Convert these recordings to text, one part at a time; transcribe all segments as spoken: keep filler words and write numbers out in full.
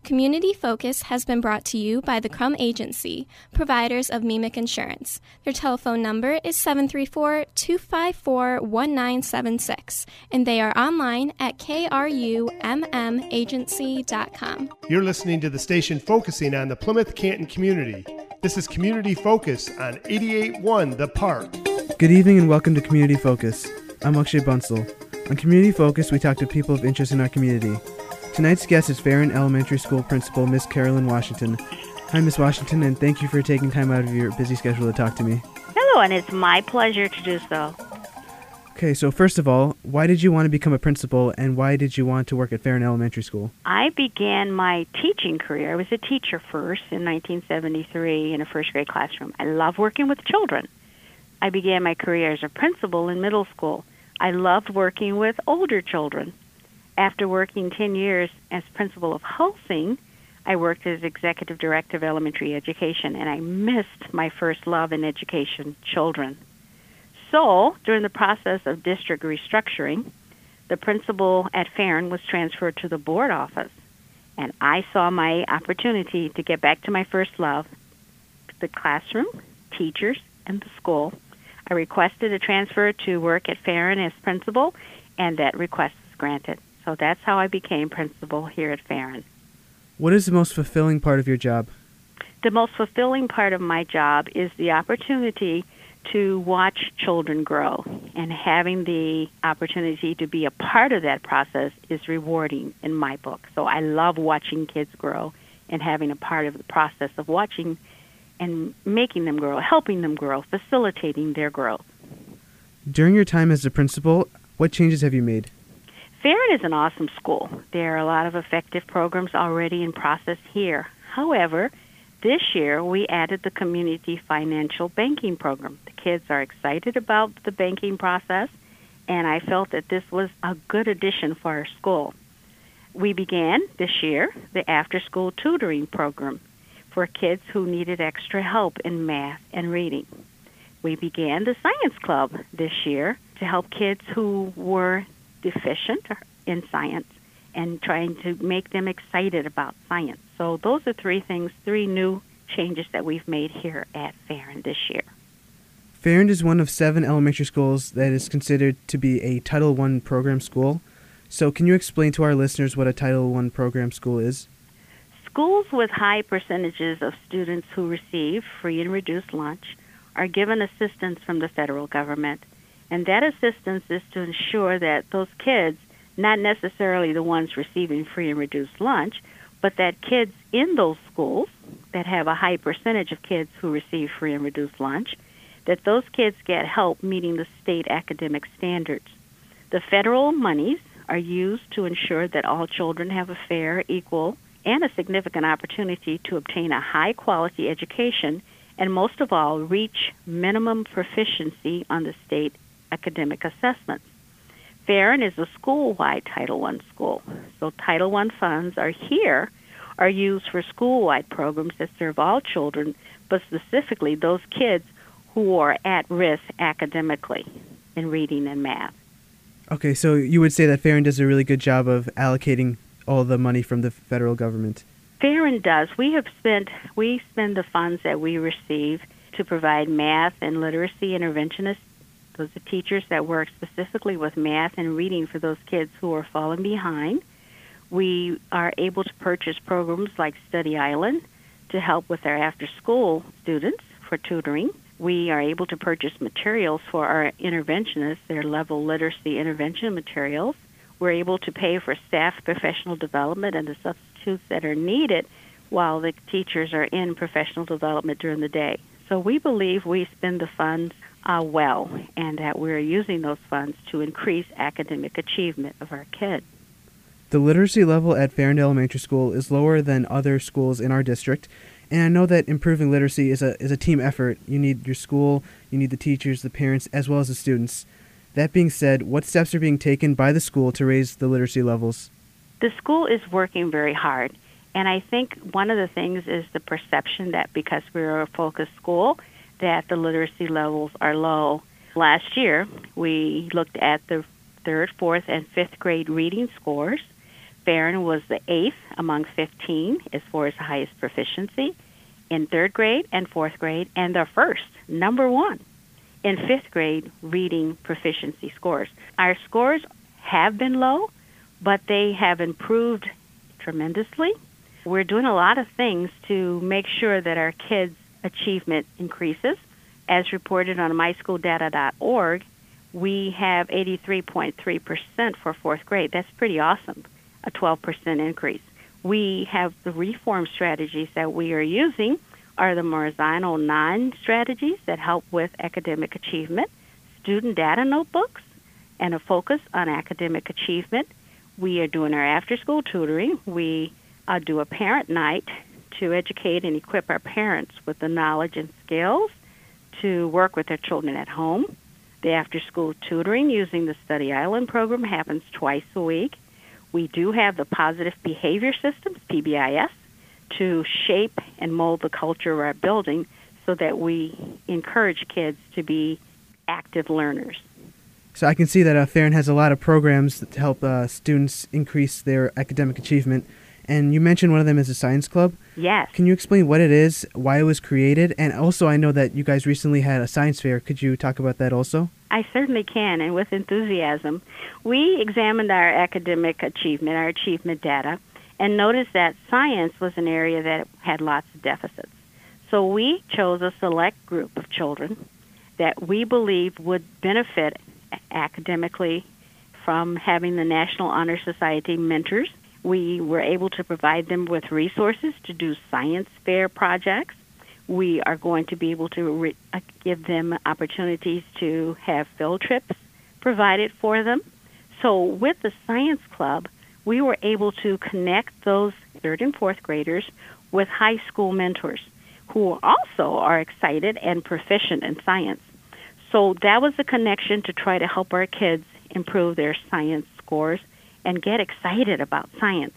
Community Focus has been brought to you by the Crum Agency, providers of MEMIC Insurance. Their telephone number is seven three four, two five four, one nine seven six, and they are online at k r u m m agency dot com. You're listening to the station focusing on the Plymouth Canton community. This is Community Focus on eighty-eight point one The Park. Good evening and welcome to Community Focus. I'm Akshay Bansal. On Community Focus, we talk to people of interest in our community. Tonight's guest is Farron Elementary School Principal Miss Carolyn Washington. Hi, Miss Washington, and thank you for taking time out of your busy schedule to talk to me. Hello, and it's my pleasure to do so. Okay, so first of all, why did you want to become a principal, and why did you want to work at Farron Elementary School? I began my teaching career. I was a teacher first in nineteen seventy-three in a first grade classroom. I love working with children. I began my career as a principal in middle school. I loved working with older children. After working ten years as principal of Hulsing, I worked as executive director of elementary education, and I missed my first love in education, children. So, during the process of district restructuring, the principal at Farron was transferred to the board office, and I saw my opportunity to get back to my first love, the classroom, teachers, and the school. I requested a transfer to work at Farron as principal, and that request was granted. So that's how I became principal here at Farron. What is the most fulfilling part of your job? The most fulfilling part of my job is the opportunity to watch children grow, and having the opportunity to be a part of that process is rewarding in my book. So I love watching kids grow and having a part of the process of watching and making them grow, helping them grow, facilitating their growth. During your time as a principal, what changes have you made? Farron is an awesome school. There are a lot of effective programs already in process here. However, this year we added the Community Financial Banking Program. The kids are excited about the banking process, and I felt that this was a good addition for our school. We began this year the after-school tutoring program for kids who needed extra help in math and reading. We began the Science Club this year to help kids who were deficient in science and trying to make them excited about science. So those are three things, three new changes that we've made here at Farron this year. Farron is one of seven elementary schools that is considered to be a Title one program school. So can you explain to our listeners what a Title one program school is? Schools with high percentages of students who receive free and reduced lunch are given assistance from the federal government. And that assistance is to ensure that those kids, not necessarily the ones receiving free and reduced lunch, but that kids in those schools that have a high percentage of kids who receive free and reduced lunch, that those kids get help meeting the state academic standards. The federal monies are used to ensure that all children have a fair, equal, and a significant opportunity to obtain a high-quality education, and most of all, reach minimum proficiency on the state academic assessments. Farron is a school-wide Title one school, so Title one funds are here are used for school-wide programs that serve all children, but specifically those kids who are at risk academically in reading and math. Okay, so you would say that Farron does a really good job of allocating all the money from the federal government. Farron does. We have spent we spend the funds that we receive to provide math and literacy interventionists. Those are teachers that work specifically with math and reading for those kids who are falling behind. We are able to purchase programs like Study Island to help with our after-school students for tutoring. We are able to purchase materials for our interventionists, their level literacy intervention materials. We're able to pay for staff professional development and the substitutes that are needed while the teachers are in professional development during the day. So we believe we spend the funds uh, well, and that we're using those funds to increase academic achievement of our kids. The literacy level at Farron Elementary School is lower than other schools in our district, and I know that improving literacy is a is a team effort. You need your school, you need the teachers, the parents, as well as the students. That being said, what steps are being taken by the school to raise the literacy levels? The school is working very hard, and I think one of the things is the perception that because we're a focused school, that the literacy levels are low. Last year, we looked at the third, fourth, and fifth grade reading scores. Farron was the eighth among fifteen as far as highest proficiency in third grade and fourth grade, and the first, number one, in fifth grade reading proficiency scores. Our scores have been low, but they have improved tremendously. We're doing a lot of things to make sure that our kids' achievement increases. As reported on my school data dot org, we have eighty-three point three percent for fourth grade. That's pretty awesome, a twelve percent increase. We have the reform strategies that we are using are the Marzano nine strategies that help with academic achievement, student data notebooks, and a focus on academic achievement. We are doing our after-school tutoring. We uh, do a parent night to educate and equip our parents with the knowledge and skills to work with their children at home. The after-school tutoring using the Study Island program happens twice a week. We do have the Positive Behavior Systems, P B I S, to shape and mold the culture of our building so that we encourage kids to be active learners. So I can see that uh, Farron has a lot of programs to help uh, students increase their academic achievement. And you mentioned one of them is a science club. Yes. Can you explain what it is, why it was created? And also I know that you guys recently had a science fair. Could you talk about that also? I certainly can, and with enthusiasm. We examined our academic achievement, our achievement data, and noticed that science was an area that had lots of deficits. So we chose a select group of children that we believe would benefit academically from having the National Honor Society mentors. We were able to provide them with resources to do science fair projects. We are going to be able to re- uh, give them opportunities to have field trips provided for them. So with the Science Club, we were able to connect those third and fourth graders with high school mentors who also are excited and proficient in science. So that was a connection to try to help our kids improve their science scores and get excited about science.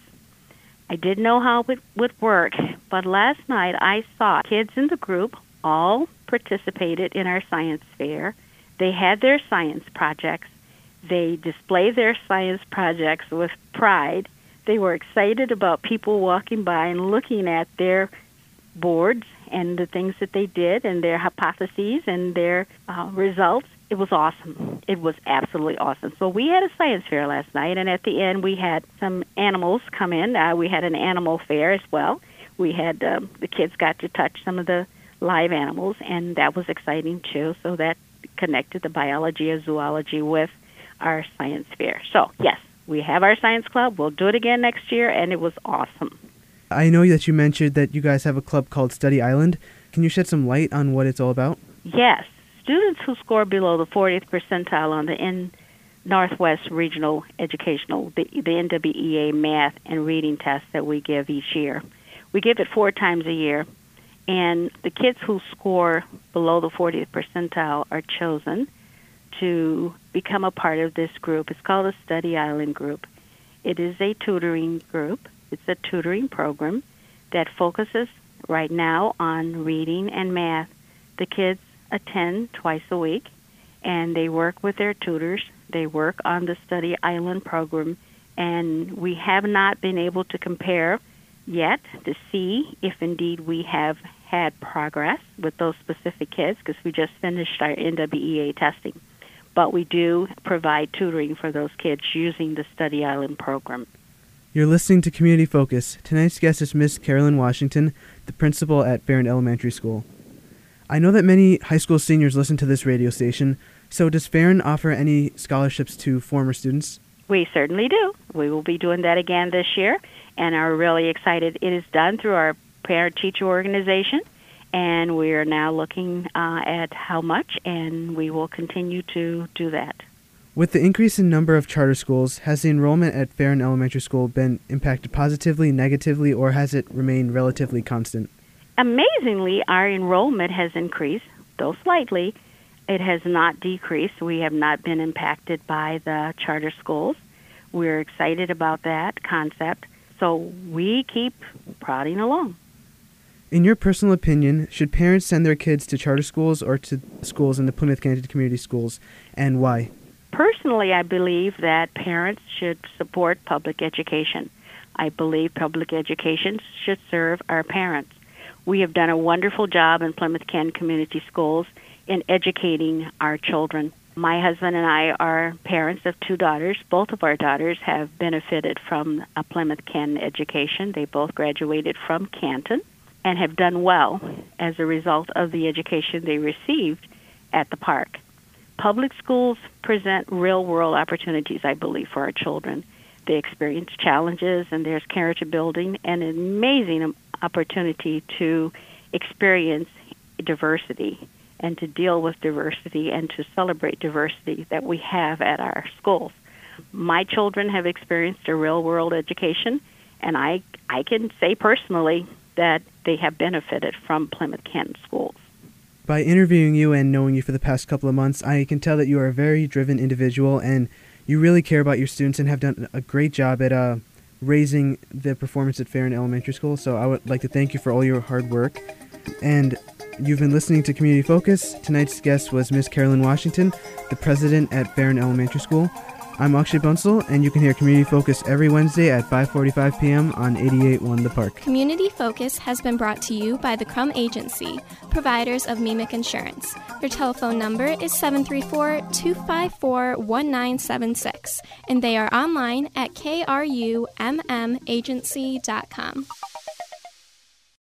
I didn't know how it would work, but last night I saw kids in the group all participated in our science fair. They had their science projects. They displayed their science projects with pride. They were excited about people walking by and looking at their boards and the things that they did and their hypotheses and their uh, results. It was awesome. It was absolutely awesome. So we had a science fair last night, and at the end we had some animals come in. Uh, we had an animal fair as well. We had um, the kids got to touch some of the live animals, and that was exciting too. So that connected the biology and zoology with our science fair. So yes, we have our science club. We'll do it again next year, and it was awesome. I know that you mentioned that you guys have a club called Study Island. Can you shed some light on what it's all about? Yes. Students who score below the fortieth percentile on the N- Northwest Regional Educational, the, the N W E A math and reading test that we give each year. We give it four times a year, and the kids who score below the fortieth percentile are chosen to become a part of this group. It's called a Study Island group. It is a tutoring group. It's a tutoring program that focuses right now on reading and math. The kids attend twice a week, and they work with their tutors. They work on the Study Island program, and we have not been able to compare yet to see if indeed we have had progress with those specific kids because we just finished our N W E A testing. But we do provide tutoring for those kids using the Study Island program. You're listening to Community Focus. Tonight's guest is Miss Carolyn Washington, the principal at Farron Elementary School. I know that many high school seniors listen to this radio station, so does Farron offer any scholarships to former students? We certainly do. We will be doing that again this year and are really excited. It is done through our parent-teacher organization, and we are now looking uh, at how much, and we will continue to do that. With the increase in number of charter schools, has the enrollment at Farron Elementary School been impacted positively, negatively, or has it remained relatively constant? Amazingly, our enrollment has increased, though slightly. It has not decreased. We have not been impacted by the charter schools. We're excited about that concept, so we keep prodding along. In your personal opinion, should parents send their kids to charter schools or to schools in the Plymouth Canton Community Schools, and why? Personally, I believe that parents should support public education. I believe public education should serve our parents. We have done a wonderful job in Plymouth Canton Community Schools in educating our children. My husband and I are parents of two daughters. Both of our daughters have benefited from a Plymouth Canton education. They both graduated from Canton and have done well as a result of the education they received at the park. Public schools present real-world opportunities, I believe, for our children. They experience challenges, and there's character building and an amazing opportunity to experience diversity and to deal with diversity and to celebrate diversity that we have at our schools. My children have experienced a real-world education, and I, I can say personally that they have benefited from Plymouth Canton schools. By interviewing you and knowing you for the past couple of months, I can tell that you are a very driven individual and you really care about your students and have done a great job at uh, raising the performance at Farron Elementary School. So I would like to thank you for all your hard work. And you've been listening to Community Focus. Tonight's guest was Miss Carolyn Washington, the president at Farron Elementary School. I'm Akshay Bansal, and you can hear Community Focus every Wednesday at five forty-five p.m. on eighty-eight point one The Park. Community Focus has been brought to you by the Crum Agency, providers of Mimic Insurance. Their telephone number is seven three four, two five four, one nine seven six, and they are online at k r u m m agency dot com.